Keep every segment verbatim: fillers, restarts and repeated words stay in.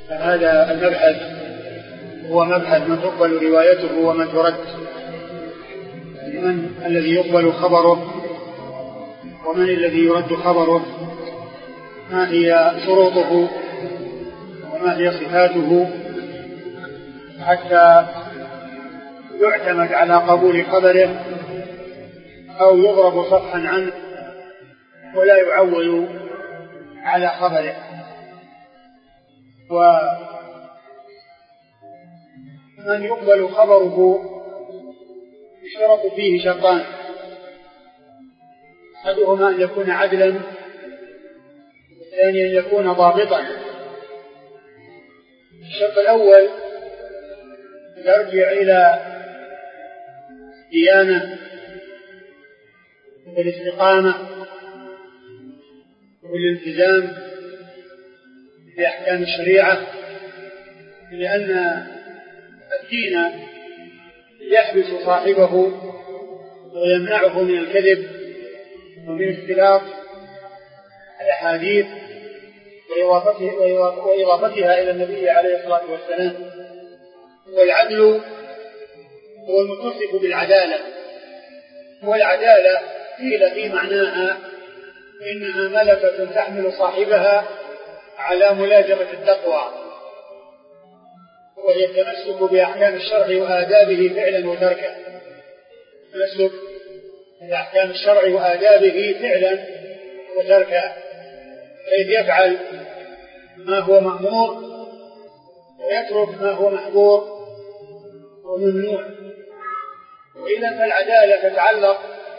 هذا المبحث هو مبحث من تقبل روايته ومن ترد، من الذي يقبل خبره ومن الذي يرد خبره، ما هي شروطه وما هي صفاته حتى يعتمد على قبول خبره أو يضرب صفحا عنه ولا يعول على خبره. ومن يقبل خبره يشترط فيه شرطان: أحدهما أن يكون عدلا، والثاني أن يكون ضابطا. الشرط الأول يرجع إلى ديانة والاستقامة والالتزام بأحكام الشريعة، لأن الدين يحبس صاحبه ويمنعه من الكذب ومن اختلاط الأحاديث وإضافتها إلى النبي عليه الصلاة والسلام. والعدل هو المتصف بالعدالة، والعدالة قيل في معناها إنها ملكة تحمل صاحبها على ملازمة التقوى، وهي التمسك بأحكام الشرع وآدابه فعلا وتركا. التمسك بأحكام الشرع وآدابه فعلا وتركا، حيث يفعل ما هو مأمور ويترك ما هو محظور وممنوع. وإذا فالعدالة تتعلق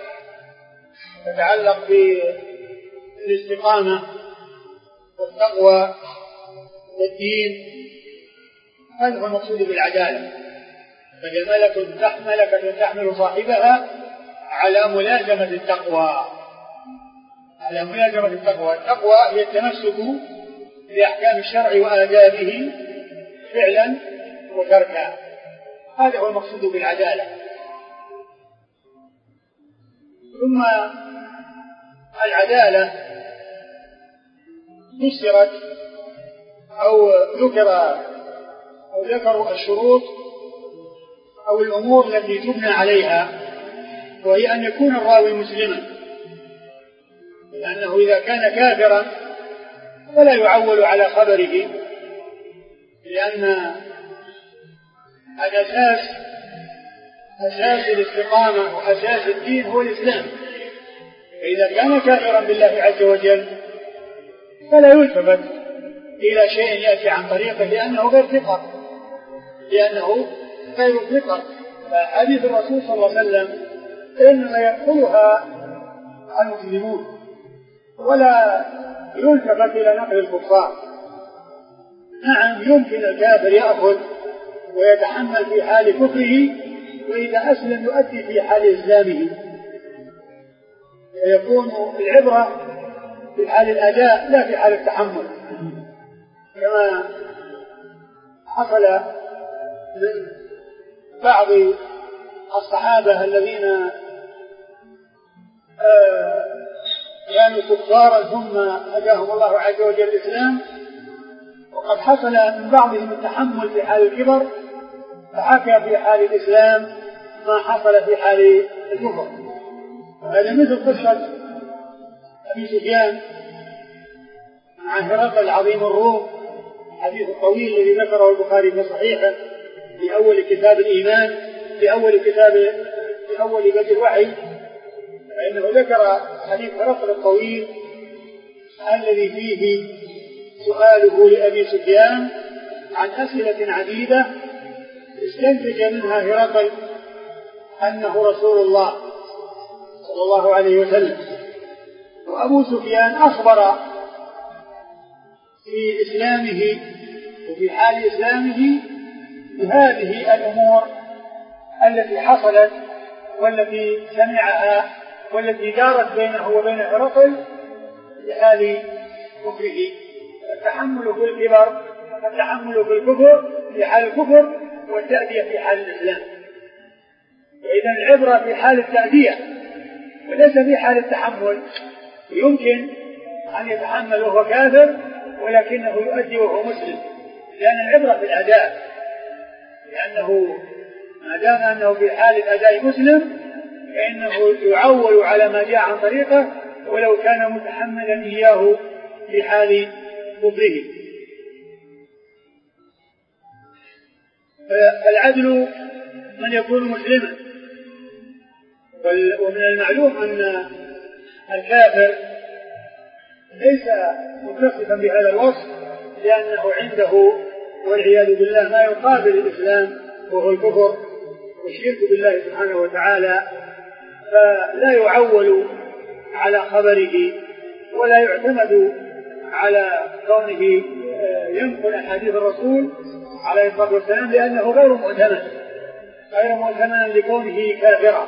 تتعلق بالاستقامة والتقوى والدين، هذا هو المقصود بالعدالة. فهي ملكة تحمل صاحبها على ملازمة التقوى على ملازمة التقوى. التقوى هي التمسك بأحكام الشرع وآدابه فعلا وتركا، هذا هو المقصود بالعدالة. ثم العدالة فسرت أو ذكر أو ذكروا الشروط أو الأمور التي تبنى عليها، وهي أن يكون الراوي مسلما، لأنه إذا كان كافرا فلا يعول على خبره، لأن الأساس أساس الاستقامة وأساس الدين هو الإسلام. فإذا كان كافرا بالله عز وجل فلا يلتفت إلى شيء يأتي عن طريقه، لأنه غير ثقة لأنه غير ثقة. فحديث الرسول صلى الله عليه وسلم إنما يدخلها المسلمون، ولا يلتفت إلى نقل الكفار. نعم، يمكن الكافر يأخذ ويتحمل في حال كفره، وإذا أسلم يؤدي في حال إسلامه، ويكون العبرة في حال الأداء لا في حال التحمل، كما حصل من بعض الصحابة الذين كانوا كفارا ثم هداهم الله عز وجل الإسلام، وقد حصل من بعضهم التحمل في حال الكبر، فحكى في حال الإسلام ما حصل في حال الكفر. هذا مثل قصة أبي سفيان مع هرقل عظيم الروم، الحديث الطويل الذي ذكره البخاري في صحيحه في أول كتاب الإيمان، في أول كتاب في أول بدء الوحي، فإنه ذكر حديث هرقل الطويل الذي فيه سؤاله لأبي سفيان عن أسئلة عديدة استنتج منها هرقل أنه رسول الله صلى الله عليه وسلم. وأبو سفيان أخبر في إسلامه وفي حال إسلامه بهذه الأمور التي حصلت والتي سمعها والتي دارت بينه وبين هرقل في حال كفره. التحمل في الكبر، التحمل في الكفر في حال الكفر، والتأدية في حال الإسلام. وإذا العبرة في حال التأدية وليس في حال التحمل. يمكن أن يتحمل وهو كافر ولكنه يؤدي وهو مسلم، لأن العبرة في الأداء، لأنه ما دام أنه في حال الأداء مسلم فإنه يعول على ما جاء عن طريقه ولو كان متحملا إياه في حال كفره. فالعدل من يكون مسلما، ومن المعلوم أن الكافر ليس متصفا بهذا الوصف، لأنه عنده والعياذ بالله ما يقابل الإسلام وهو الكفر والشرك بالله سبحانه وتعالى، فلا يعول على خبره ولا يعتمد على كونه ينقل أحاديث الرسول عليه الصلاة والسلام، لأنه غير مؤتمن غير مؤتمن لكونه كافرا.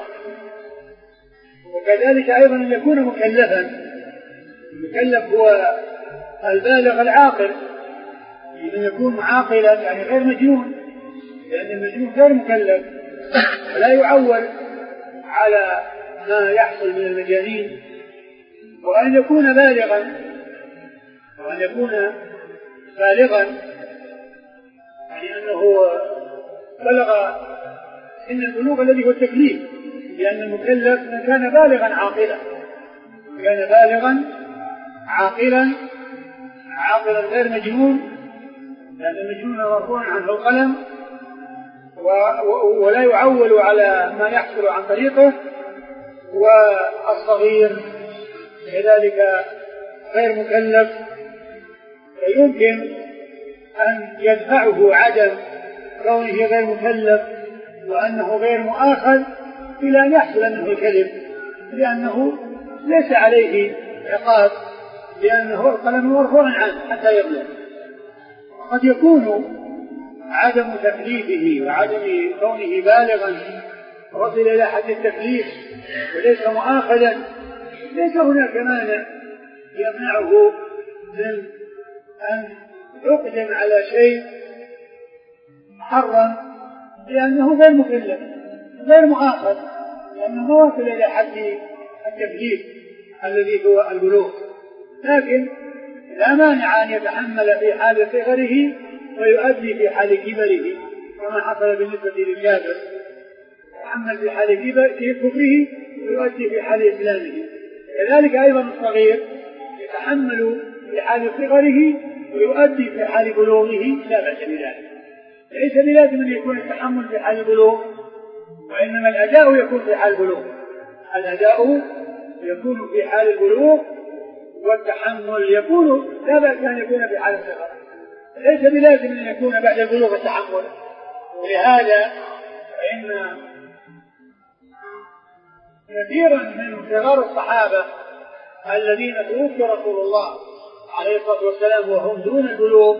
وكذلك أيضا أن يكون مكلفا، المكلف هو البالغ العاقل، أن يكون عاقلا يعني غير مجنون، لأن المجنون غير مكلف ولا يعول على ما يحصل من المجانين، وأن يكون بالغا وأن يكون بالغا يعني أنه بلغ سن البلوغ الذي هو التكليف، لأن المكلف من كان بالغا عاقلا كان بالغا عاقلا عاقلا غير مجنون، لأن المجنون مرفوع عنه القلم ولا يعول على ما يحصل عن طريقه، والصغير كذلك غير مكلف، فيمكن أن يدفعه عدم كونه غير مكلف وأنه غير مؤاخذ إلى أن يحصل منه الكذب، لأنه ليس عليه عقاب لأنه القلم مرفوع عنه حتى يبلغ. قد يكون عدم تكليفه وعدم كونه بالغا وصل إلى حد التكليف وليس مؤاخذا، ليس هناك مانع يمنعه من أن يقدم على شيء محرم لأنه غير مكلف غير مؤاخذ، لأنه ما وصل إلى حد التكليف الذي هو البلوغ، لكن لا مانع أن يتحمل في حال صغره ويؤدي في حال كبره، كما حصل بالنسبة للكافر، يتحمل في حال كفره ويؤدي في حال إسلامه. كذلك أيضا الصغير يتحمل في حال صغره ويؤدي في حال بلوغه، لا بأس بذلك. ليس بلازم أن يكون التحمل في حال البلوغ، وإنما الأداء يكون في حال البلوغ، الأداء يكون في حال البلوغ والتحمل يكون لا بأس أن يكون في حال الصغر، ليس بلازم أن يكون بعد البلوغ التحمل. ولهذا فإن كثيرا من صغار الصحابة الذين توفي رسول الله عليه الصلاة والسلام وهم دون البلوغ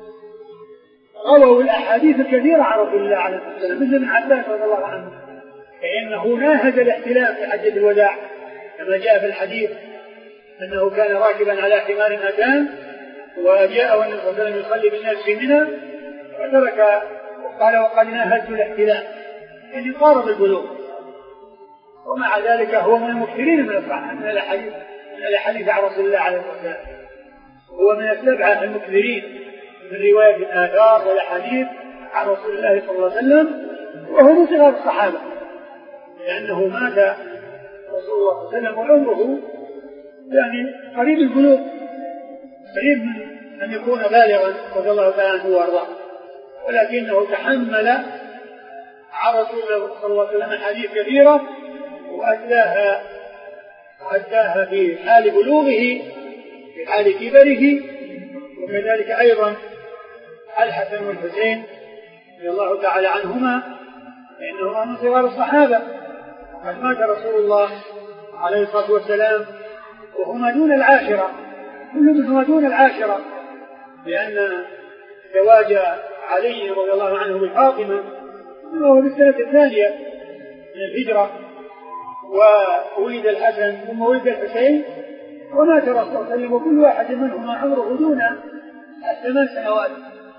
رووا الأحاديث الكثيرة عن رسول الله عليه الصلاة والسلام، مثل ابن عباس رضي الله عنه، فإنه ناهز الاحتلام في حجة الوداع كما جاء في الحديث أنه كان راكبا على حمار أتان وجاء والنبي صلى الله عليه وسلم يصلي بالناس في منى فترك وقال وقد ناهزت الاحتلام، يعني قارب البلوغ، ومع ذلك هو من المكثرين من من الأحاديث من الأحاديث عن رسول الله عليه الصلاة والسلام، هو من السبعة المكثرين من رواية الآثار والأحاديث عن رسول الله صلى الله عليه وسلم، وهو من صغار الصحابة لأنه مات رسول الله صلى الله عليه وسلم وعمره يعني قريب البلوغ، قريب من أن يكون بالغا رضي الله تعالى عنه وارضاه، ولكنه تحمل عن رسول الله صلى الله عليه وسلم حديث كثيرة وأداها أداها في حال بلوغه في حال كبره. وكذلك أيضا الحسن والحسين رضي الله تعالى عنهما لأنهما من صغار الصحابة، وقد مات رسول الله عليه الصلاة والسلام وهما دون العاشرة، كل منهما دون العاشرة، لأن زواج علي رضي الله عنه بفاطمة وهو بالسنة الثانية من الهجرة، وولد الحسن ثم ولد الحسين ومات رسول الله صلى الله عليه وسلم وكل واحد منهما عمره دون الثمان سنوات،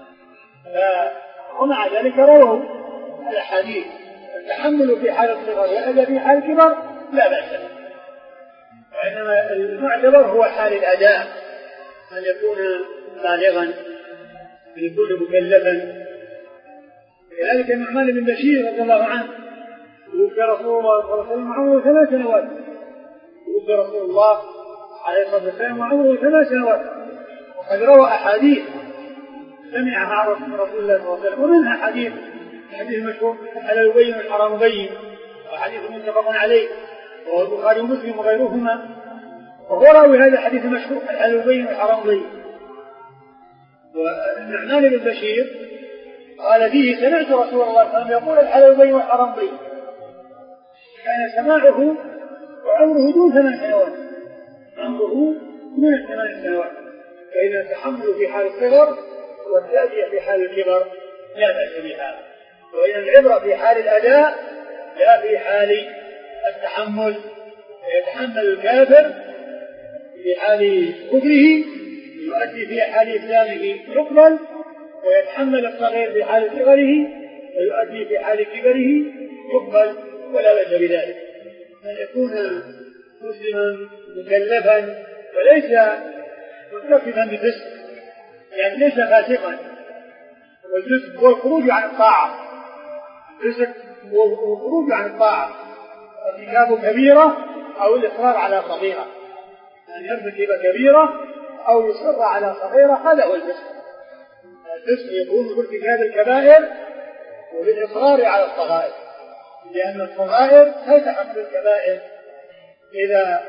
ومع ذلك رووا الأحاديث. التحمل في حال الصغر والأداء في حال الكبر لا بأس به، وإنما المعتبر هو حال الأداء أن يكون بالغا أن يكون مكلفا. لذلك النعمان بن بشير رضي الله عنه توفي رسول الله صلى الله عليه وسلم وعمره ثلاث سنوات، توفي رسول الله عليه الصلاة والسلام وعمره ثلاث سنوات، وقد روى أحاديث سمعها عن رسول الله صلى الله عليه وسلم، ومنها حديث حديث مشهور الحلال بين والحرام بين، وحديث متفق عليه وهو البخاري ومسلم وغيرهما، وهو راوي هذا الحديث المشهور الحلال بين والحرام بين. والنعمان بن بشير قال فيه سمعت رسول الله صلى الله عليه وسلم يقول الحلال بين والحرام بين، كان سماعه وعمره دون ثمان سنوات، عمره دون ثمان سنوات، فإن التحمل في حال الصغر والتأدية في حال الكبر لا بأس بها، وإن العبرة في حال الأداء لا في حال التحمل. يتحمل الكافر في حال كفره يؤدي في حال إسلامه يقبل، ويتحمل الصغير في حال صغره ويؤدي في حال كبره يقبل ولا بأس بذلك. أن يكون مسلما مكلفا وليس مرتكبا بفسق، يعني ليس فاسقا، والفسق هو الخروج عن الطاعة، الفسق هو الخروج عن الطاعة، ارتكاب كبيرة أو الإصرار على صغيرة، أن يرتكب كبيرة أو يصر على صغيرة، هذا هو الفسق. الفسق يكون بارتكاب الكبائر وبالإصرار على الصغائر، لأن الصغائر لا تحمل الكبائر إذا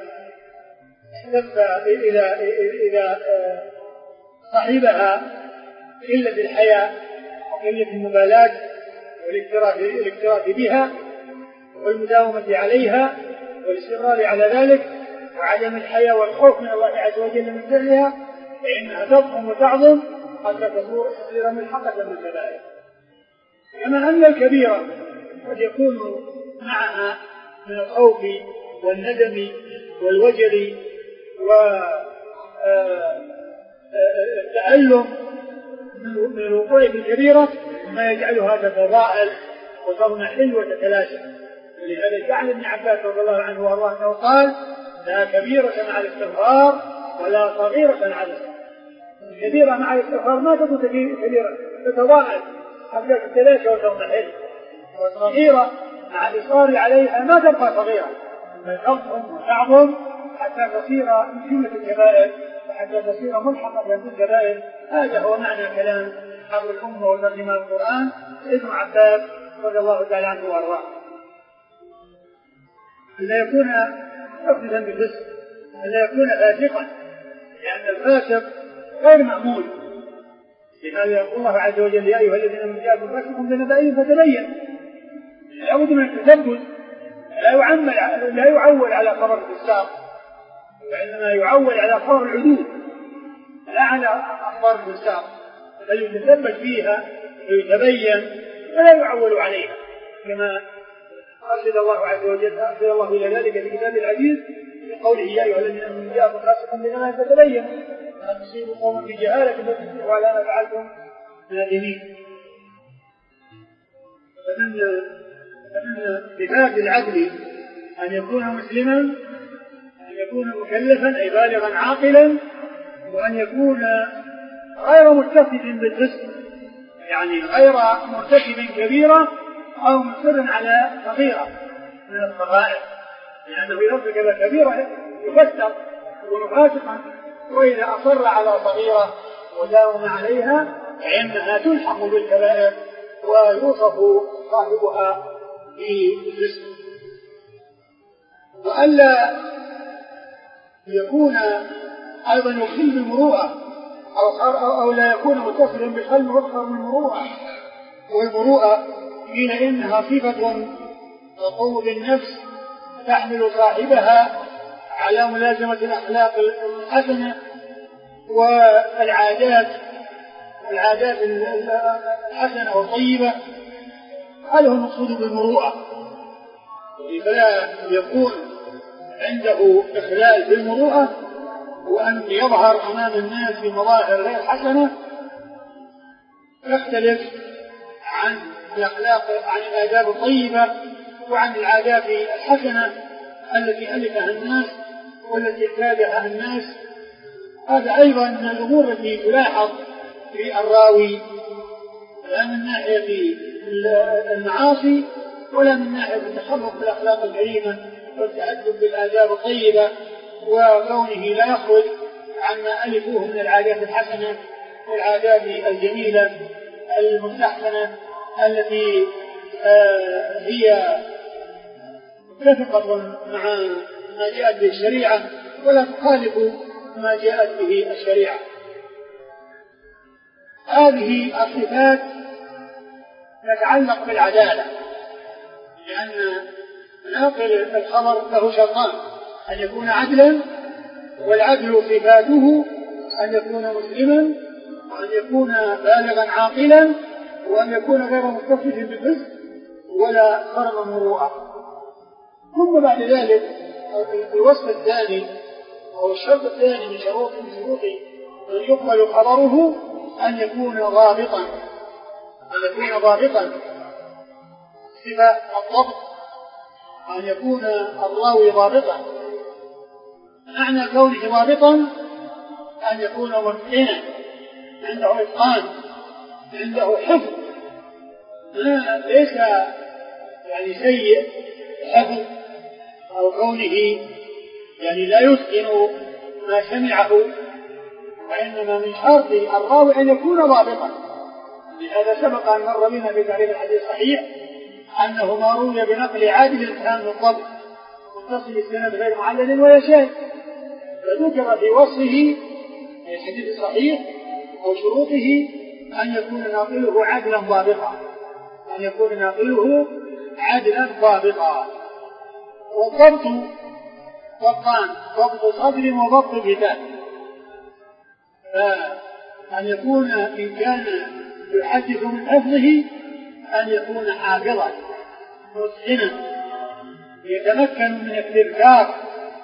إذا إذا صاحبها قلة الحياء وقلة المبالاة والاكتراث بها والمداومة عليها والاستمرار على ذلك وعدم الحياء والخوف من الله عز وجل من فعلها، فإنها تضخم وتعظم حتى تصير ملحقة من الكبائر. كما أن الكبيرة قد يكون معها من الخوف والندم والوجل والتألم من الوقوع بالكبيرة ما يجعلها تتضاءل وتضمحل وتتلاشى. ولهذا جعل ابن عباس رضي الله عنه وارضاه انه قال لا كبيرة مع الاستغفار ولا صغيرة مع الاستغفار. الكبيرة مع الاستغفار ما تكون كبيرة تتضاءل حتى تتلاشى وتضمحل، والصغيرة مع الإصرار عليها ما تبقى صغيرة بل تضخم وتعظم حتى تصير من جملة الكبائر وحتى تصير ملحقة بالكبائر. هذا هو معنى كلام حبر الأمة وترجمة القرآن ابن عباس رضي الله تعالى عنه وارضاه. ألا يكون مقصدا بالفسق، ألا يكون فاسقا، لأن الفاسق غير مأمول. لهذا يقول الله عز وجل يا أيها الذين آمنوا إن جاءكم فاسق بنبأ فتبين. لابد من التثبت، لا يعمل لا يعول على خبر الفساق، وإنما يعول على خبر العدول لا على أخبار الفساق، بل يتثبت فيها ويتبين ولا يعول عليها، كما أرشد الله عز وجل أرشد الله إلى ذلك في كتاب العزيز في قوله يا أيها الذين آمنوا إن جاءكم فاسق بنبأ فتبين أن تصيبوا قوما بجهالة فتصبحوا على ما فعلتم نادمين. فمن فمن صفات العدل أن يكون مسلما، أن يكون مكلفا أي بالغا عاقلا، وأن يكون غير متصف بالفسق، يعني غير مرتكب كبيرة أو مصر على صغيرة من الصغائر، لأنه إذا ارتكب كبيرة يفسر ومفاسقا، وإذا أصر على صغيرة وداوم عليها فإنها تلحق بالكبائر ويوصف صاحبها بالفسق. وألا يكون أيضا يخل بالمروءة أو, أو, أو لا يكون متصلا بقلب أكثر من المروءة، والمروءة قيل إنها صفة تقوم بالنفس تحمل صاحبها على ملازمة الأخلاق الحسنة والعادات العادات الحسنة والطيبة. هذا هو المقصود بالمروءة، فلا يكون عنده إخلال بالمروءة وأن يظهر أمام الناس بمظاهر غير حسنة يختلف عن الأخلاق عن الآداب الطيبة وعن العادات الحسنة التي ألفها الناس والتي اعتادها الناس. هذا أيضا من الأمور التي تلاحظ في الراوي، لا من ناحية المعاصي ولا من ناحية التخلق بالأخلاق الكريمة والتأدب بالآداب الطيبة، وكونه لا يخرج عما ألفوه من العادات الحسنة والعادات الجميلة المستحسنة التي آه هي متفقة مع ما جاءت به الشريعة ولا تخالف ما جاءت به الشريعة. هذه الصفات تتعلق بالعدالة، لأن ناقل الخبر له شرطان: أن يكون عدلا، والعدل صفاته أن يكون مسلما، وأن يكون بالغا عاقلا، وأن يكون غير متصف بالفسق ولا خرم مروءة. ثم بعد ذلك الوصف الثاني أو الشرط الثاني من شروط من شروط أن يقبل خبره أن يكون ضابطا، أن يكون ضابطا صفة الضبط، أن يكون الراوي ضابطا. معنى كونه ضابطا أن يكون متقنا، عنده إتقان، عنده حفظ، ليس يعني سيء حفظ أو كونه يعني لا يتقن ما سمعه، وإنما من شرط الراوي أن يكون ضابطا. لهذا سبق أن مر بنا في تعريف الحديث الصحيح أنه ما روي بنقل عادل كان الضبط متصل السند غير معلل ولا شيء، فذكر في وصفه الحديث الصحيح أو شروطه أن يكون ناقله عدلا ضابطا، أن يكون ناقله عدلا ضابطا. والضبط ضبطان: ضبط صدر وضبط لسان. فأن يكون إن كان يحدث من حفظه أن يكون حافظا متقنا يتمكن من استذكار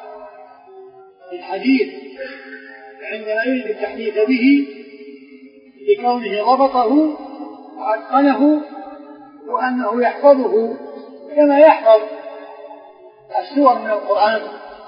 الحديث عندما يريد التحديث به لكونه ضبطه وأتقنه، وأنه يحفظه كما يحفظ السور من القرآن،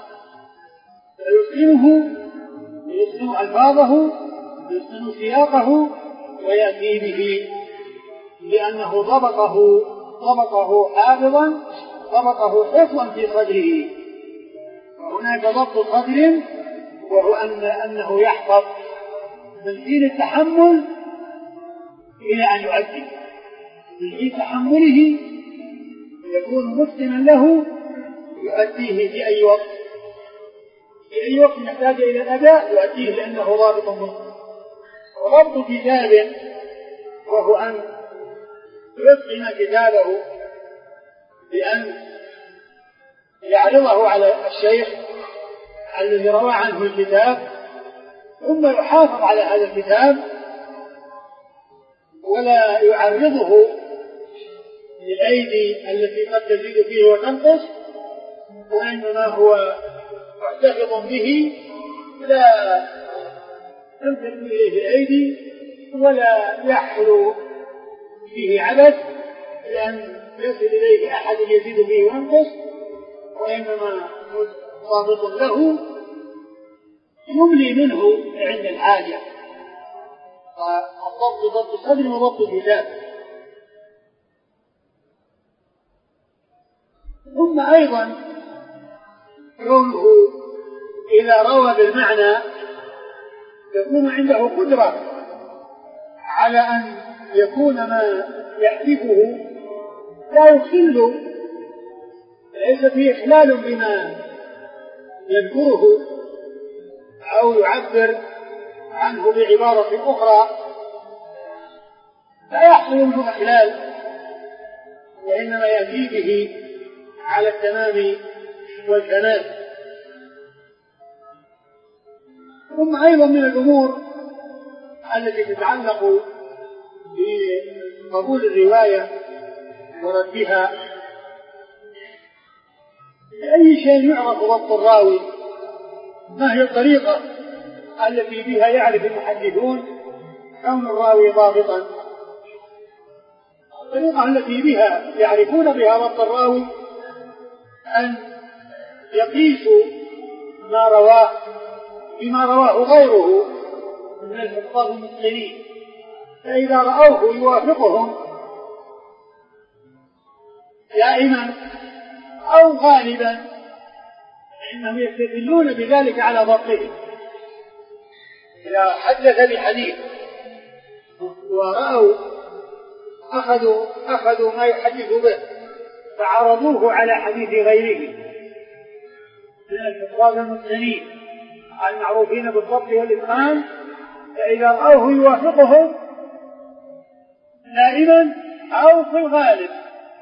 فيتقنه يتقن ألفاظه يتقن سياقه ويأتي به لأنه ضبطه ضبطه حافظا ضبطه حفظا في صدره. وهناك ضبط صدر وهو أن أنه يحفظ من حين التحمل إلى أن يؤدي، من حين تحمله يكون متقنا له يؤديه في أي وقت، في أي وقت يحتاج إلى الأداء يؤديه لأنه ضابط متقن. وضبط كتاب وهو أن يتقن كتابه بأن يعرضه على الشيخ الذي روى عنه الكتاب، ثم يحافظ على هذا الكتاب ولا يعرضه للأيدي التي قد تزيد فيه وتنقص، وإنما هو محتفظ به لا تمتد إليه الأيدي ولا يحصل فيه عبث لأن يصل إليه أحد يزيد فيه وينقص، وإنما ضابط له يملي منه عند الحاجة. فالضبط ضبط الصدر وضبط الكتاب. ثم أيضا كونه إذا روى بالمعنى يكون عنده قدرة على أن يكون ما يحدثه لا يخل، ليس فيه إخلال بما يذكره أو يعبر عنه بعبارة أخرى، لا يحصل منه إخلال، وإنما يأتي به على التمام والكمال. ثم أيضا من الأمور التي تتعلق بقبول الرواية وردها، بأي شيء يعرف ضبط الراوي، ما هي الطريقة التي بها يعرف المحدثون كون الراوي ضابطا؟ الطريقة التي بها يعرفون بها ضبط الراوي أن يقيسوا ما رواه بما رواه غيره من الحفاظ المتقنين، فإذا رأوه يوافقهم دائما أو غالبا فإنهم يستدلون بذلك على ضبطه. إذا حدث بحديث ورأوا أخذوا, أخذوا ما يحدث به فعرضوه على حديث غيره من الحفاظ المتقنين المعروفين بالضبط والإتقان، فإذا رأوه يوافقهم دائما أو في الغالب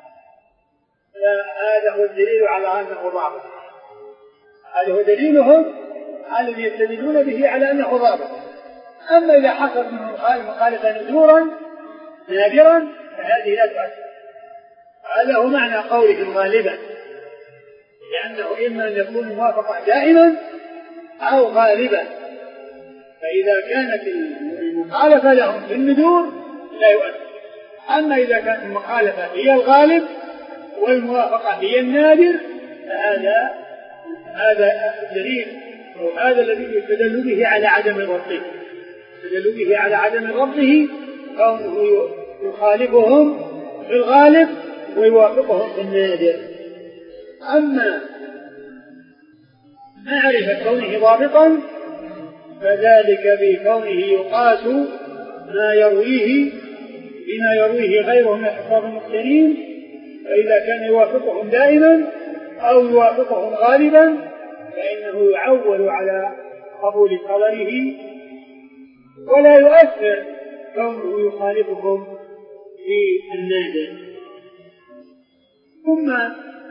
هذا هو الدليل على أنه ضابط. هذا هو دليلهم الذي يستدلون به على أنه ضابط. أما إذا حصل منه مخالفة نذورا نادرا فهذه لا تؤثر. هذا هو معنى قولهم غالبا، لأنه إما أن يكون موافقا دائما أو غالبا، فإذا كانت المخالفة لهم في النذور لا يؤثر. أما إذا كانت المخالفة هي الغالب والموافقة هي النادر فهذا هذا الدليل وهذا الذي يستدل به على عدم ربطه يستدل به على عدم ربطه كونه يخالفهم في الغالب ويوافقهم في النادر. أما معرفة كونه ضابطا فذلك بكونه يقاس ما يرويه بما يرويه غيره من الحفاظ المتقنين، فإذا كان يوافقهم دائما أو يوافقهم غالبا فإنه يعول على قبول خبره ولا يؤثر كونه يخالفهم في النادر. ثم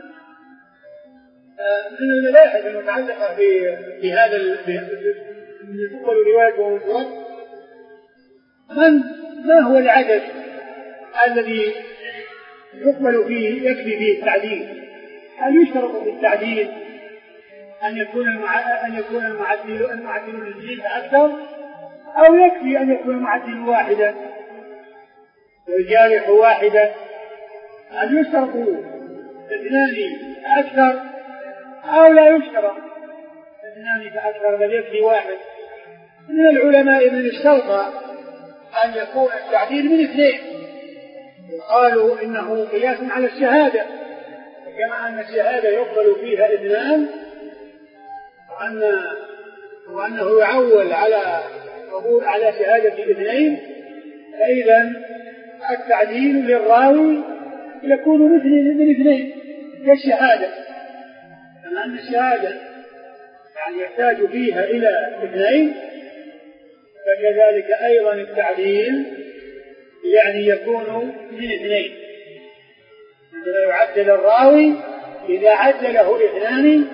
من المباحث المتعلقة بهذا من تقبل رواية ومفرد من ما هو العدد الذي يقبل فيه يكفي فيه التعديل؟ هل يشترط في التعديل أن يكون أن يكون المعدل المعدل للجنس أكثر، أو يكفي أن يكون المعدل واحدا والجارح واحدا؟ هل يشترط اثنان أكثر أو لا يشترط اثنان فأكثر بل يكفي واحد؟ من العلماء من اشترط أن يكون التعديل من اثنين، قالوا إنه قياس على الشهادة، كما أن الشهادة يقبل فيها اثنان وأن وأنه يعول على قبول على شهادة اثنين، فإذا التعديل للراوي يكون مثل من اثنين كالشهادة، كما أن الشهادة يعني يحتاج فيها إلى اثنين فكذلك أيضا التعديل يعني يكون من اثنين. عندما يعدل الراوي إذا عدله اثنان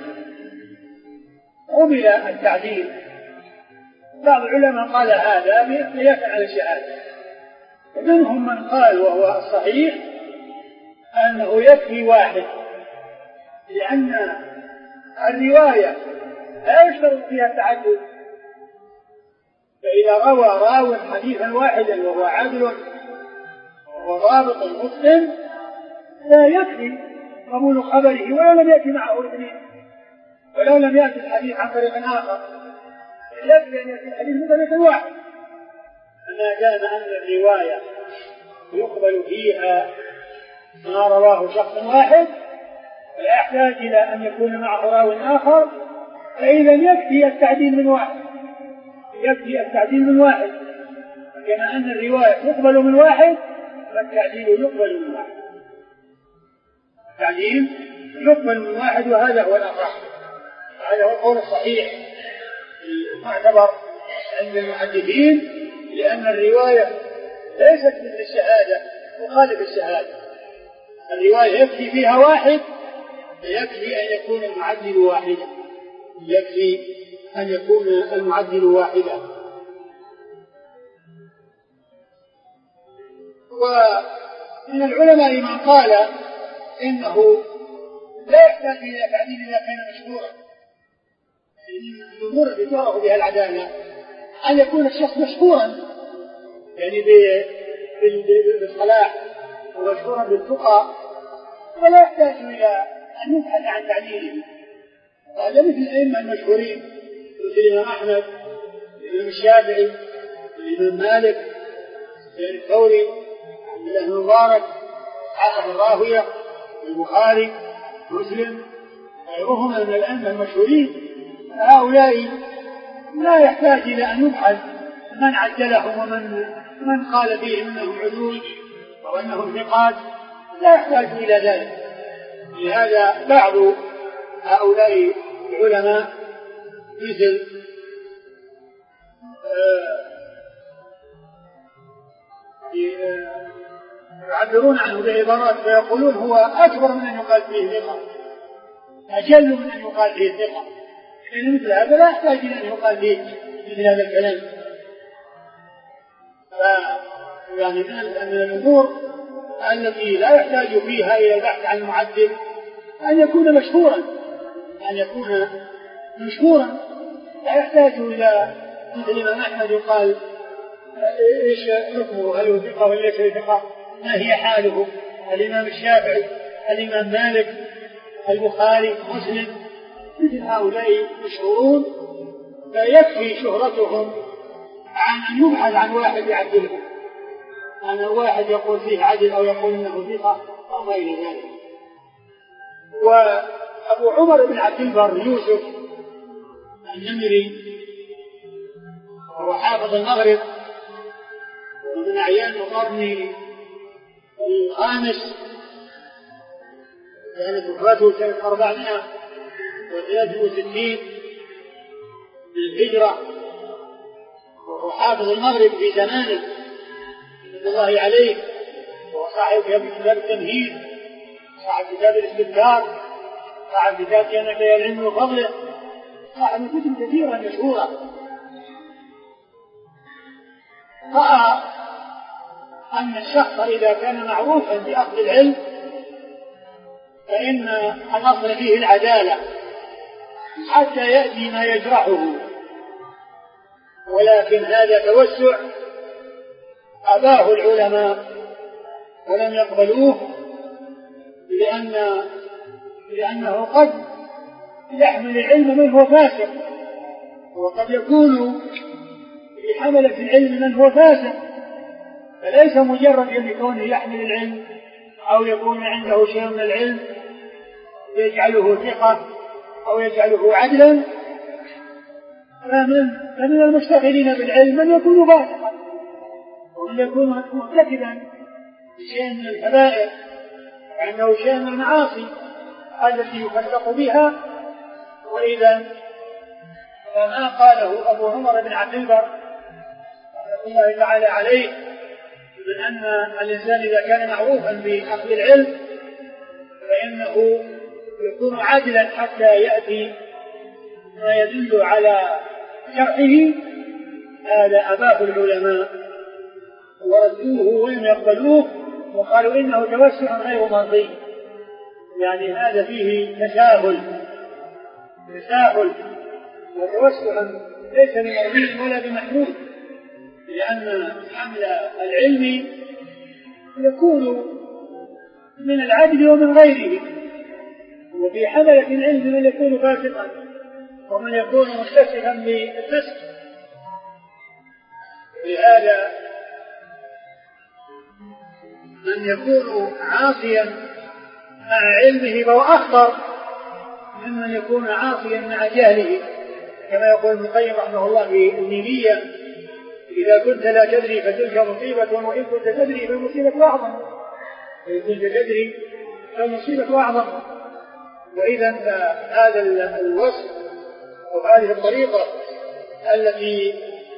قبل التعديل. بعض العلماء قال هذا قياسا على الشهادة، ومنهم من قال وهو الصحيح أنه يكفي واحد، لأن الرواية لا يشترط فيها التعدد، فإذا روى راو حديثا واحدا وهو عدل وهو ضابط مسلم لا يكفي قبول خبره ولو لم يأتي معه اثنين، ولو لم يأتي الحديث عن طريق آخر يكفي أن يأتي الحديث من طريق واحد. فما دام أن الرواية يقبل فيها ما رواه شخص واحد ولا يحتاج إلى أن يكون معه راو آخر، فإذا يكفي التعديل من واحد يكفي التعديل من واحد كما أن الرواية تقبل من واحد فالتعديل يقبل من واحد التعديل يقبل من واحد وهذا هو الأصح. هذا هو القول الصحيح المعتبر عند المحدثين، لأن الرواية ليست مثل الشهادة تخالف الشهادة. الرواية يكفي فيها واحد يكفي أن يكون المعدل واحدا يكفي أن يكون المعدل واحدا. ومن العلماء من قال إنه لا يحتاج إلى تعديل إذا كان مشهورا، الأمور التي تعرف بها العدالة أن يكون الشخص مشهورا يعني بالصلاح ومشهورا بالتقى، ولا يحتاج إلى أن يبحث عن تعديله. هذا مثل الأئمة المشهورين مثل الإمام أحمد، الإمام الشافعي، الإمام مالك، سفيان الثوري، عبد الله بن مبارك، إسحاق بن راهويه، البخاري، مسلم، غيرهم من الأئمة المشهورين. هؤلاء لا يحتاج إلى أن يبحث من عدلهم ومن من قال فيهم أنهم عدول أو أنهم ثقات، لا يحتاج إلى ذلك. لهذا بعض هؤلاء العلماء مثل يعبرون عنه بعبارات فيقولون هو أكبر من أن يقال فيه ثقة، أجل من أن يقال فيه ثقة، لأن مثل هذا لا يحتاج إلى أن يقال فيه مثل هذا الكلام. يعني من الأمور التي لا يحتاج فيها إلى البحث عن المعدل أن يكون مشهورا، أن يكون مشهورا لا يحتاج إلى مثل الإمام أحمد يقال إيش حكمه، هل هو ثقة ولا ليس ثقة، ما هي حاله. الإمام الشافعي، الإمام مالك، البخاري، مسلم، مثل هؤلاء مشهورون فيكفي شهرتهم عن أن يبحث عن واحد يعدلهم، عن واحد يقول فيه عدل أو يقول إنه ثقة أو غير ذلك. وأبو عمر بن عبد البر يوسف النمري وهو حافظ المغرب ومن أعيان القرن الخامس، كانت وفاته سنة أربعمائة وثلاثة وستين من الهجرة، وهو حافظ المغرب في زمانه رحمة الله عليه، وهو صاحب كتاب التمهيد، صاحب كتاب الاستذكار، صاحب كتاب كان فيها العلم وفضله، صاحب كتب كثيرة مشهورة. رأى أن الشخص إذا كان معروفا بأخذ العلم فإن الأصل فيه العدالة حتى يأتي ما يجرحه، ولكن هذا توسع أباه العلماء ولم يقبلوه، لأن لأنه قد يحمل العلم من هو فاسق، وقد يكون لحملة العلم من هو فاسق، فليس مجرد أن كونه يحمل العلم أو يكون عنده شيء من العلم يجعله ثقة أو يجعله عدلا. فمن فمن المشتغلين بالعلم من يكون فاسقا ومن يكون مرتكبا بشيء من الكبائر وعنده شيء من المعاصي التي يفسق بها. وإذا فما قاله أبو عمر بن عبد البر رحمه الله تعالى عليه من أن الإنسان إذا كان معروفا بأخذ العلم فإنه يكون عادلا حتى يأتي ما يدل على شرحه، هذا أباه العلماء وردوه ولم يقبلوه وقالوا إنه توسع غير مرضي، يعني هذا فيه تساهل تساهل وتوسع ليس بمرضي ولا بمحمود، لأن حمل العلم يكون من العدل ومن غيره، وفي حملة العلم من يكون فاسقا ومن يكون متسفا بالفسق. لهذا من يكون عاصيا مع علمه فهو أخطر ممن يكون عاصيا مع جهله، كما يقول ابن القيم رحمه الله في النينية: إذا كنت لا تدري فتلك مصيبة، وإن كنت تدري فالمصيبة أعظم. وإن كنت تدري فالمصيبة أعظم. وإذا هذا الوصف وهذه الطريقة التي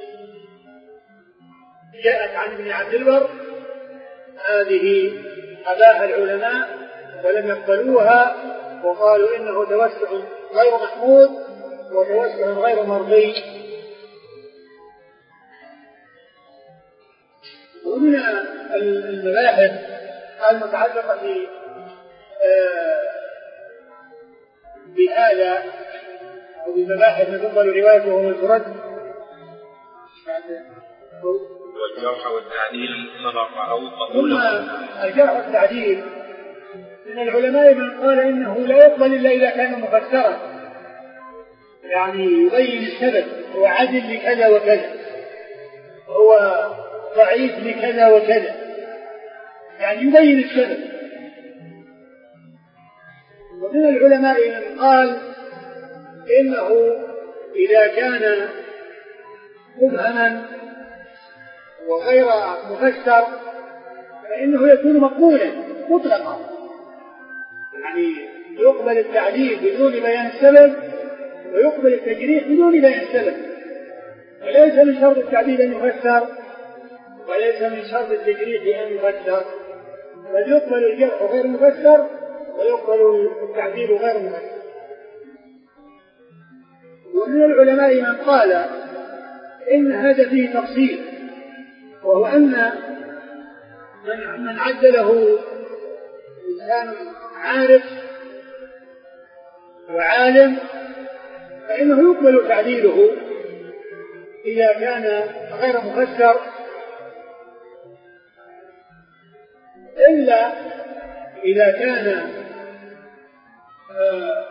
جاءت عن ابن عبد البر هذه أباها العلماء ولم يقبلوها وقالوا إنه توسع غير محمود وتوسع غير مرضي. ومن المباحث المتعلقة بهذا أو بمباحث تقبل روايته والترد والجرح والتعديل صدق أو ثم الجرح والتعديل من العلماء من قال إنه لا يقبل إلا إذا كان مفسرا، يعني يبين السبب هو عدل لكذا وكذا، هو ضعيف لكذا وكذا، يعني يبين السبب. ومن العلماء من قال إنه إذا كان مبهما وغير مفسر فإنه يكون مقبولا مطلقا، يعني يقبل التعليل بدون بيان السبب ويقبل التجريح بدون بيان السبب، وليس من شرط التعليل أن يفسر وليس من شرط التجريح أن يفسر، بل يقبل الجرح غير مفسر ويقبل التعديل غير مفسر. ومن العلماء من قال إن هذا فيه تفصيل، وهو أن من, من عدله إنسان عارف وعالم فإنه يقبل تعديله إذا كان غير مفسر، إلا إذا كان آه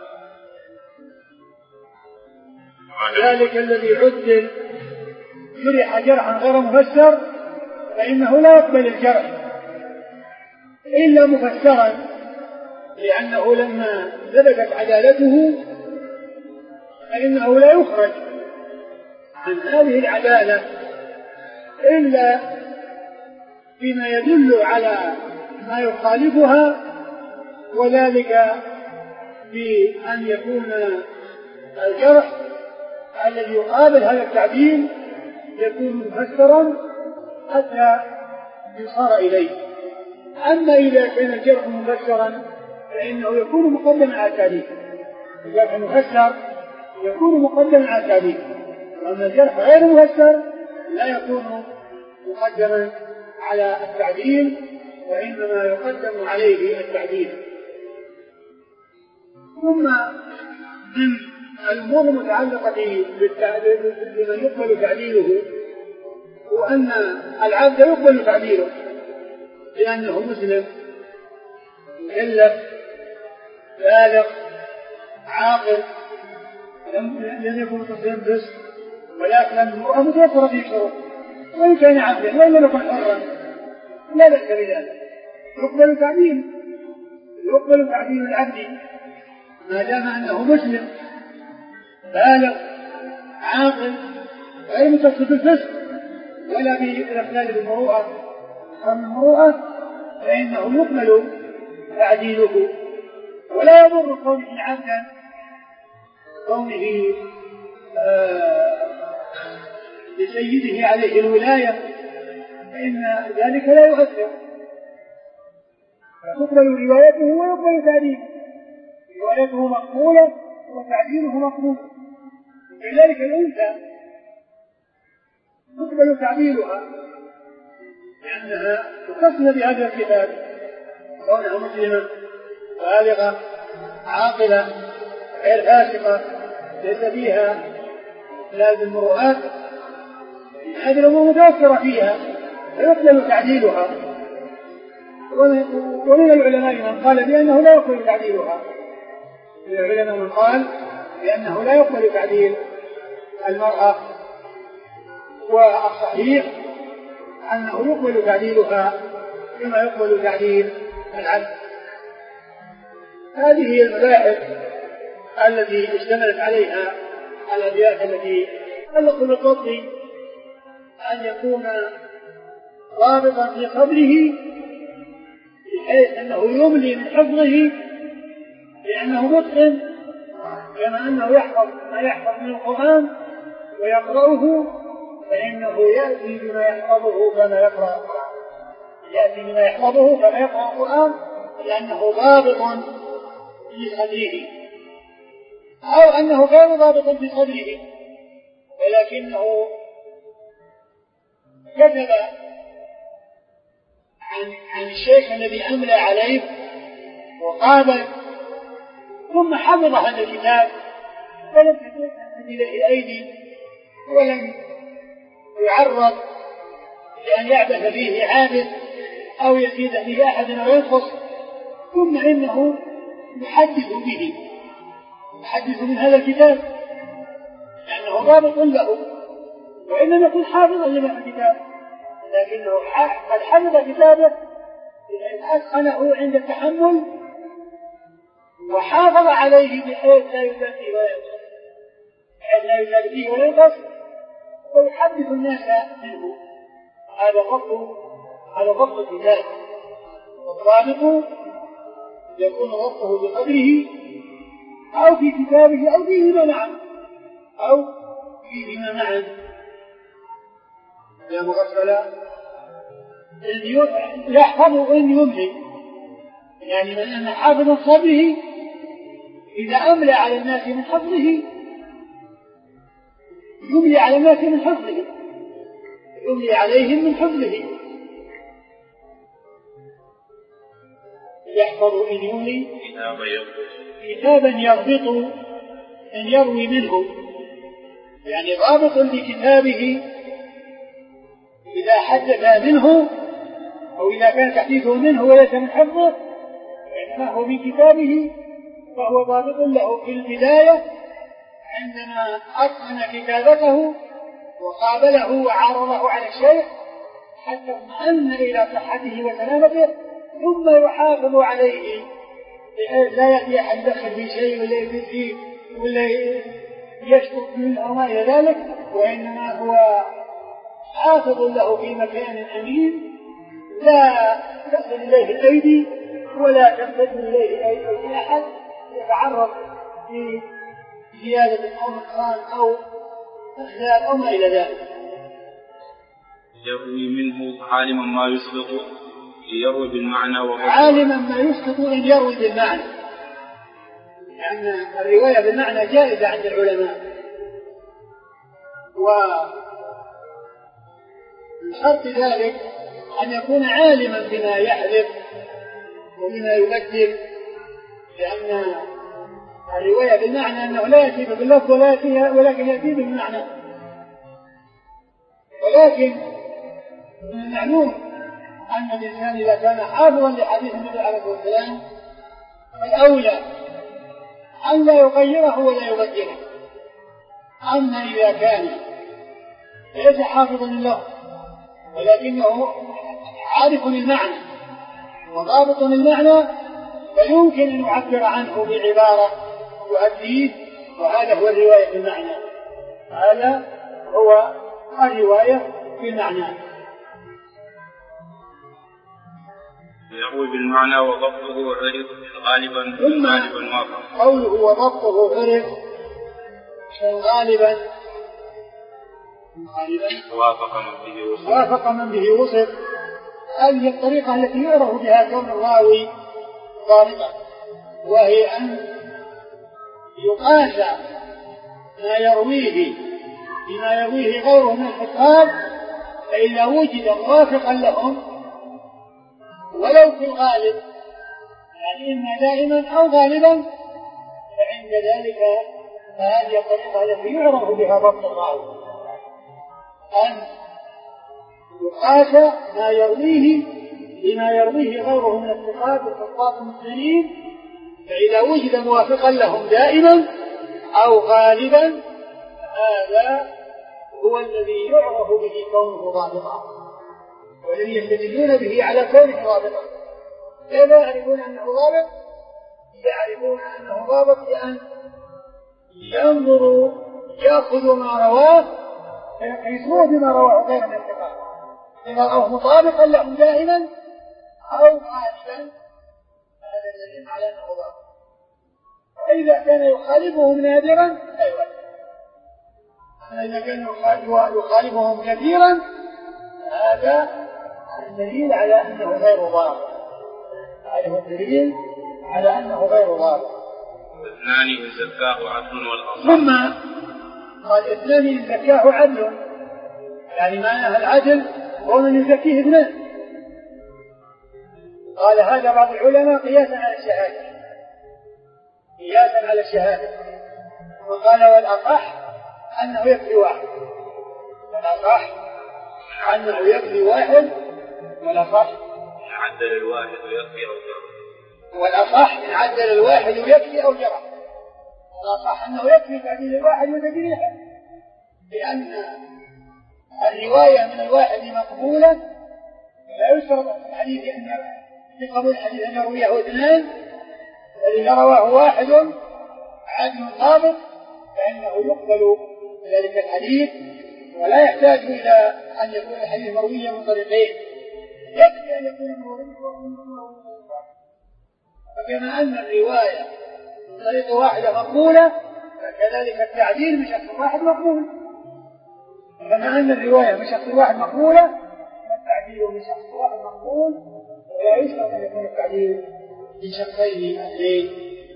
ذلك الذي عدل جرح جرحا غير مفسر فإنه لا يقبل الجرح إلا مفسرا، لأنه لما ثبتت عدالته فإنه لا يخرج عن هذه العدالة إلا بما يدل على ما يخالفها، وذلك بأن يكون الجرح الذي يقابل هذا التعديل يكون مفسرا حتى يصار إليه. أما إذا كان الجرح مفسرا فإنه يكون مقدما على التعديل، إذا كان مفسر يكون مقدما على التعديل، وأما الجرح غير مفسر لا يكون مقدما على التعديل وإنما يقدم عليه التعديل. ثم من الأمور المتعلقة بمن يقبل تعديله هو أن العبد يقبل تعديله لأنه مسلم مكلف بالغ عاقل لم يكن متصلا بس، ولكن المرأة متوفرة في شروط، وإن كان عبدا وإن لم يكن حرا لا بأس بذلك، يقبل تعديل يقبل تعديل العبد ما دام أنه مسلم بالغ عاقل غير متصل بالفسق ولا بالإخلال بالمروءة أما المروءة فإنه يقبل تعديله، ولا يضر كونه عبدا كونه آه لسيده عليه الولاية فإن ذلك لا يؤثر، فتقبل روايته ويقبل تعديله، روايته مقبولة وتعديله مقبول. لذلك الأنثى تقبل تعديلها لأنها تتصل بهذا الكتاب كونها مسلمة بالغة عاقلة غير فاسقة ليس فيها لازم المروءات، هذه الأمور متوفرة فيها فيقبل تعديلها. ومن العلماء من قال بأنه لا يقبل تعديلها، من العلماء من قال بأنه لا يقبل تعديل المرأة، والصحيح أنه يقبل تعديلها كما يقبل تعديل العبد. هذه هي المباحث التي اشتملت عليها الأبيات التي تتعلق بالضبط أن يكون رابطا في صدره بحيث أنه يملي من حفظه لأنه متقن، كما أنه يحفظ ما يحفظ من القرآن ويقرأه فإنه يأتي بما يحفظه كما يقرأ القرآن، يأتي بما يحفظه كما يقرأ القرآن لأنه ضابط في صدره، أو أنه غير ضابط في صدره ولكنه كتب عن, عن الشيخ الذي أملى عليه وقابل ثم حفظ هذا الكتاب ولم تكن إليه أيدي ولم يعرض لأن يعبث فيه عابث أو يزيد فيه أحد أو ينقص، ثم إنه يحدث به يحدث من هذا الكتاب لأنه ضابط له، وإنما يكون حافظا لما في الكتاب لكنه قد حفظ كتابه لأن أتقنه عند التحمل وحافظ عليه بحيث لا يزكي ولا ينقص بحيث لا يزكي ولا ينقص ويحدث الناس منه. هذا ضبط هذا ضبط الكتاب. والضابط يكون ضبطه بقدره أو في كتابه أو فيهما معا أو فيهما معا. يا مغفلا يحفظ إن يملي، يعني من أن حافظ صبره إذا أملى على الناس من حفظه يملي على الناس من حفظه يملي عليهم من حفظه. يحفظ إن يملي كتابا يضبط أن يروي منه، يعني ضابط لكتابه إذا حدث منه أو إذا كان تحديثه منه وليس من حفظه فإنما هو من كتابه، فهو ضابط له في البداية عندما أتقن كتابته وقابله وعارضه على الشيء حتى اطمأن إلى صحته وسلامته، ثم يحافظ عليه بحيث لا يأتي أحد يدخل في شيء ولا يزيد فيه ولا يشطط منه أو ما إلى ذلك، وإنما هو حافظ له في مكان أمين لا تصل إليه الأيدي ولا تمتد إليه أيدي أحد يتعرض في زيادة أو نقصان أو إخلال أو ما إلى ذلك. يروي منه عالما ما يسقط يروي بالمعنى عالما ما يسقط إن يروي بالمعنى، لأن يعني الرواية بالمعنى جائزة عند العلماء، ومن شرط ذلك أن يكون عالما بما يحذف وبما يبدل، لأن الرواية بالمعنى أنه لا يأتي باللفظ ولا يأتيها ولكن يأتي بالمعنى. ولكن من المعلوم أن الإنسان إذا كان حافظا لحديث النبي عليه الصلاة والسلام فالأولى أن لا يغيره ولا يبدله. أما إذا كان ليس حافظا له ولكنه عارف المعنى وضابط المعنى فيمكن أن يعبر عنه بعبارة تؤديه، وهذا هو الرواية بالمعنى. هذا هو الرواية بالمعنى. يروي بالمعنى وضبطه عرف غالبا غالبا وافق. قوله وضبطه عرف غالبا وافق من به وصف وافق من به وصف. هذه الطريقة التي يعرف بها كون الراوي ضابطا، وهي أن يقاس ما يرويه بما يرويه غيره من الحفاظ، فإذا وجد موافقا لهم ولو في الغالب يعني إما دائما أو غالبا فعند ذلك فهذه الطريقة التي يعرف بها ضبط الراوي، أن يقاس ما يرويه بما يرويه غيره من الثقات والحفاظ المسلمين، فإذا وجد موافقا لهم دائما أو غالبا هذا هو الذي يعرف به كونه ضابطا، والذي يستدلون به على كونه ضابطا. كيف يعرفون أنه ضابط؟ يعرفون أنه ضابط بأن ينظروا يأخذوا ما رواه فيقيسوه بما رواه غير من الثقات، إذا رأوه مطابقا لهم دائما أو غالبا هذا دليل على أنه ضابط. وإذا كان يخالفهم نادرا لا يؤثر، إذا كان يخالفهم كثيرا هذا الدليل على أنه غير ضابط. هذا هو الدليل على أنه غير ضابط. اثنان إن زكاه عدل والأصح. ثم قال اثنان إن زكاه عدل، يعني معناها العدل هو من يزكيه اثنان. قال هذا بعض العلماء قياسا على الشهادة قياسا على الشهادة وقال والأصح أنه يكفي واحد. الأصح أنه يكفي واحد والأصح عدل الواحد ويكفي أو جرى. والأصح إن عدل الواحد ويكفي أو جرى. الأصح أنه يكفي تعديل الواحد وتجريحه، لأن الرواية من الواحد مقبولة لا يشترط في الحديث أن في قبول الحديث أن يرويه اثنان، الذي رواه واحد عدل ضابط فإنه يقبل ذلك الحديث ولا يحتاج إلى أن يكون الحديث مرويا من طريقين، يكفي أن يكون مرويا من طريقين. فكما أن الرواية من طريق واحدة مقبولة فكذلك التعديل من شخص واحد مقبول. كما أن الرواية من شخص واحد مقبولة فالتعديل من شخص واحد مقبول ولا يشترط أن يكون التعديل من شخصين اثنين.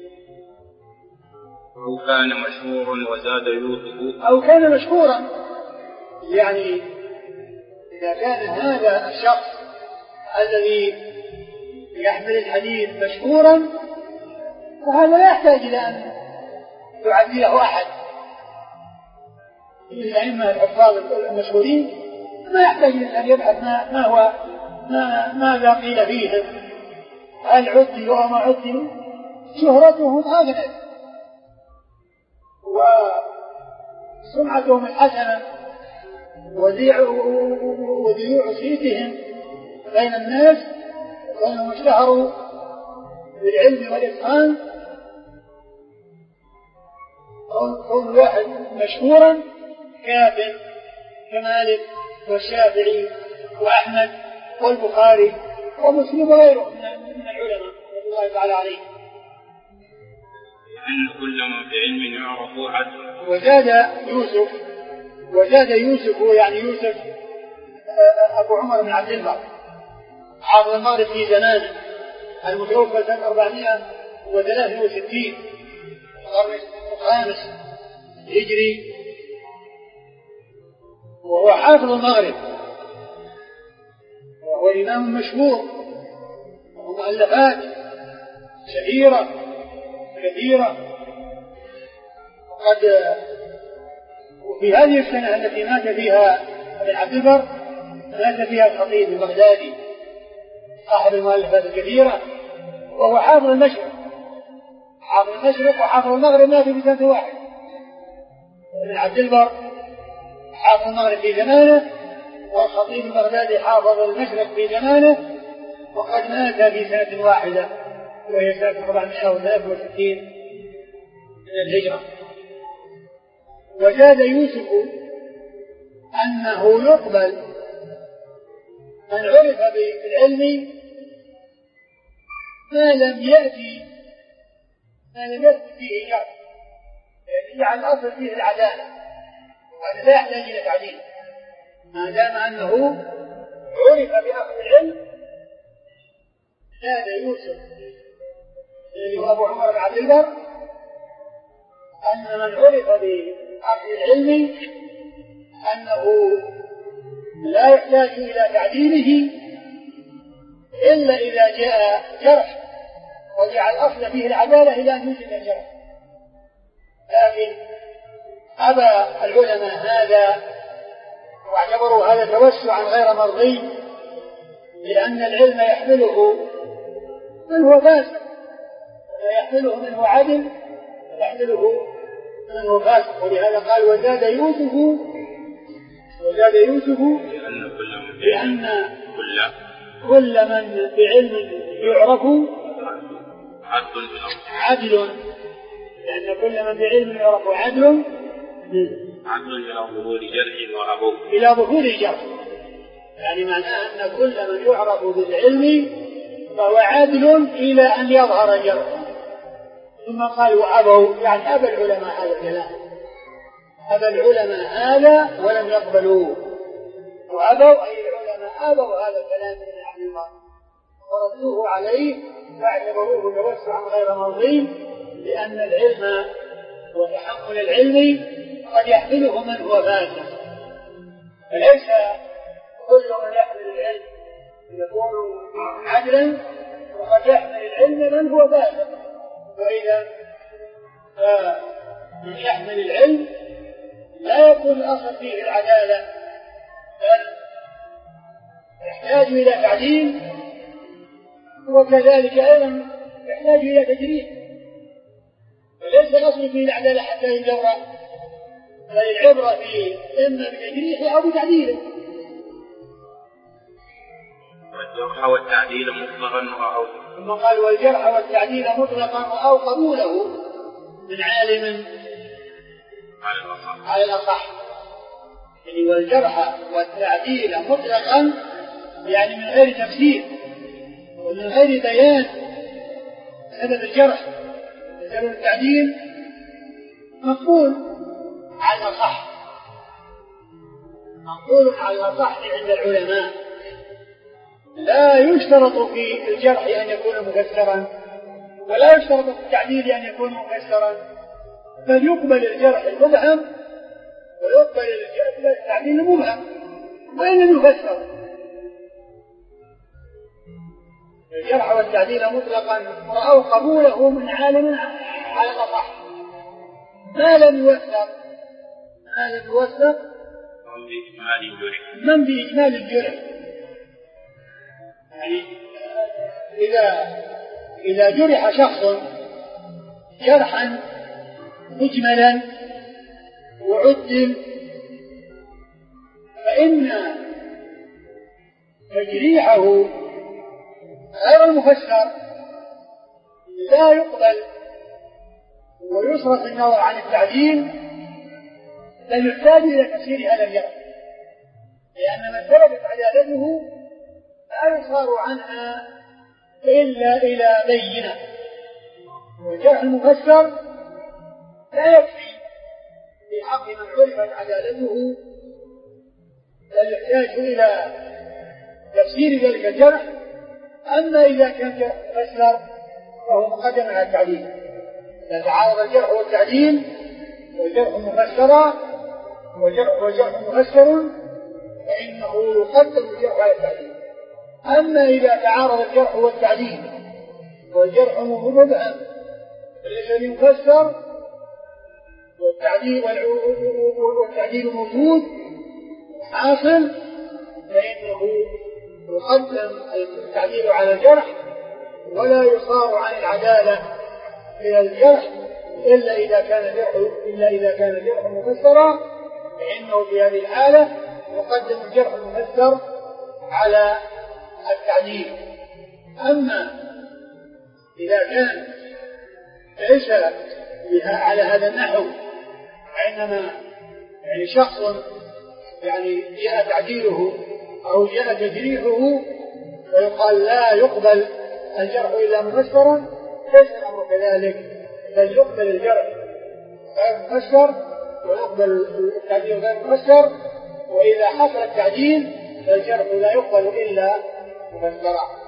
أو كان مشهورا وزاد يوثق أو كان مشهورا، يعني إذا كان هذا الشخص الذي يحمل الحديث مشهورا فهذا لا يحتاج إلى أن يعديه أحد من الأئمة الحفاظ المشهورين، ما يحتاج إلى أن يبحث ما, ما هو ما ماذا قيل فيهم، هل عدي وما عدي، شهرتهم هكذا وسمعتهم الحسنة وذيوع صيتهم بين الناس وأنهم اشتهروا بالعلم والإتقان. كون واحد مشهورا كافٍ كمالك والشافعي وأحمد والبخاري ومسلم وغيره من العلماء رضي الله تعالى عليهم. لأن كل من بعلم يعرف عدل. وزاد يوسف وزاد يوسف يعني يوسف أبو عمر بن عبد البر حافظ المغرب في زمانه المتوفى سنة أربعمائة وثلاثة وستين القرن الخامس هجري، وهو حافظ المغرب وهو إمام مشهور ومؤلفات شهيرة كثيرة. وقد وفي هذه السنة التي مات فيها ابن عبد البر مات فيها الخطيب البغدادي صاحب المؤلفات الكثيرة، وهو حافظ المشرق حافظ المشرق وحافظ المغرب مات في سنة واحد. ابن عبد البر حافظ المغرب في زمانه والخطيب البغدادي حافظ المشرق في زمانه، وقد مات في سنة واحدة وهي سنة أربعمائة وثلاثة وستين من الهجرة. وزاد يوسف أنه يقبل من عرف بالعلم ما لم يأتي ما لم يأتي فيه شرط، يعني على الأصل فيه العدالة وهذا لا يحتاج إلى تعديل ما دام أنه عرف بأخذ العلم. زاد يوسف الذي أبو عمر بن عبد البر أن من عرف بأخذ العلم أنه لا يحتاج إلى تعديله إلا إذا جاء جرح وجعل الأصل فيه العدالة إلى أن يوجد الجرح. لكن أبى العلماء هذا واعتبروا هذا توسعا غير مرضي، لأن العلم يحمله من هو فاسق ويحمله من هو عدل ويحمله من هو فاسق، ولهذا قال وزاد يوسف وزاد يوسف لأن كل من لأن كل كل من بعلم يعرف عدل لأن كل من بعلم يعرف عدل عدل إلى ظهور جرح وأبوه إلى ظهور جرح، يعني معناه أن كل من يعرف بالعلم فهو عدل إلى أن يظهر جرح. ثم قال وأبوا، يعني أبى العلماء هذا الكلام، أبى العلماء هذا ولم يقبلوه، وأبوا أي العلماء أبوا هذا الكلام من الحقيقة وردوه عليه واعتبروه توسعا غير مرضي، لأن العلم وتحمل العلم قد يحمله من هو فاسق، فليس كل من يحمل العلم يكون عدلا، وقد يحمل العلم من هو فاسق. وإذا من يحمل العلم لا يكون الأصل فيه العدالة بل يحتاج إلى تعديل، وكذلك أيضا يحتاج إلى تجريد، فليس الأصل فيه العدالة حتى يجرى فالعبرة في إما بتجريحه أو بتعديله. والجرح والتعديل مطلقا رأوا ثم قال والجرح والتعديل مطلقا رأوا قبوله من عالم على الأصح على الأصح. يعني والجرح والتعديل مطلقا يعني من غير تفسير ومن غير بيان سبب الجرح سبب التعديل مقبول على الأصح، مقبول على الأصح عند العلماء. لا يشترط في الجرح أن يكون مفسرا ولا يشترط في التعديل أن يكون مفسرا، بل يقبل الجرح المبهم ويقبل التعديل المبهم وإن لم يفسر. الجرح والتعديل مطلقا رأوا قبوله من عالم على الأصح، ما لم يوثق ما لم يوثق من بإجمال الجرح. يعني إذا إذا جرح شخص جرحا مجملا وعدل فإن تجريحه غير المفسر لا يقبل ويصرف النظر عن التعديل، بل يحتاج إلى تفسير هذا الجرح، لأن من ثبتت عدالته لا يصار عنها إلا إلى بينة. والجرح المفسر لا يكفي في حق من عرفت عدالته، بل يحتاج إلى تفسير ذلك الجرح. أما إذا كان جرح مفسر فهو مقدم على التعديل. إذا تعارض الجرح والتعديل والجرح مفسر والجرح والجرح مفسر فإنه يقدم الجرح على التعديل. أما إذا تعارض الجرح والتعديل والجرح مبهم فليس يفسر والتعديل والتعديل موجود حاصل، فإنه يقدم التعديل على الجرح ولا يصار عن العدالة إلى الجرح إلا إذا كان الجرح إلا إذا كان الجرح مفسرا، فإنه في هذه الحالة يقدم الجرح المفسر على التعديل. أما إذا كان ليس على هذا النحو، إنما يعني شخص يعني جاء تعديله أو جاء تجريحه ويقال لا يقبل الجرح إلا مفسرا، ليس الأمر كذلك، بل يقبل الجرح غير مفسر ويقبل التعديل غير مفسر، وإذا حصل التعديل فالجرح لا يقبل إلا مفسرا.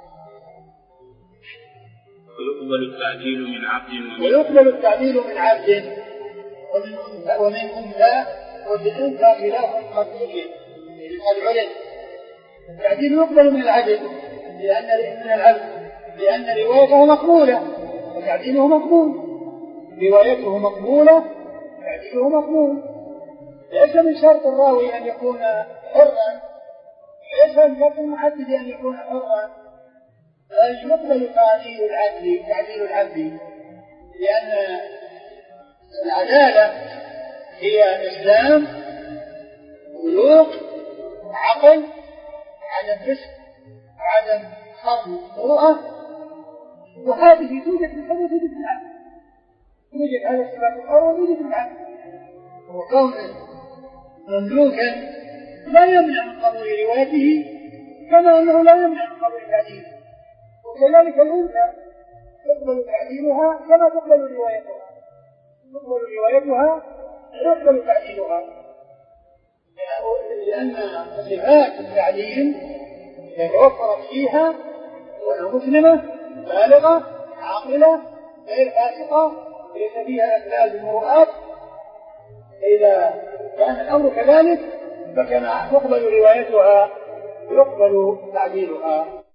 ويقبل التعديل من عبد ويقبل التعديل من عبد ومن ومن أنثى والأنثى خلاف قطعي قد علم. التعديل يقبل من العبد لأن من العبد لأن روايته مقبولة وتعديله مقبول. روايته مقبولة تعديله مقبول. ليس من شرط الراوي أن يكون حرا، ليس من شرط المحدث أن يكون حرا، بل يقبل تعديل العبد تعديل العبد لأن العدالة هي إسلام، بلوغ، عقل، عدم فسق، عدم خطأ، مروءة، وهذه توجد في الحديث توجد في العبد، توجد هذا الصفات الأخرى وتوجد في العبد. وكونه مملوكا لا يمنع من قبول روايته كما أنه لا يمنع من قبول تعديله، وكذلك الأنثى يقبل تعديلها كما تقبل روايتها، تقبل روايتها يقبل تعديلها، لأن صفات التعديل إذا توفرت فيها وأنها مسلمة بالغة عاقلة غير فاسقة ليس فيها أسباب المروءات، إذا كان الأمر كذلك فكما تقبل روايتها يقبل تعديلها.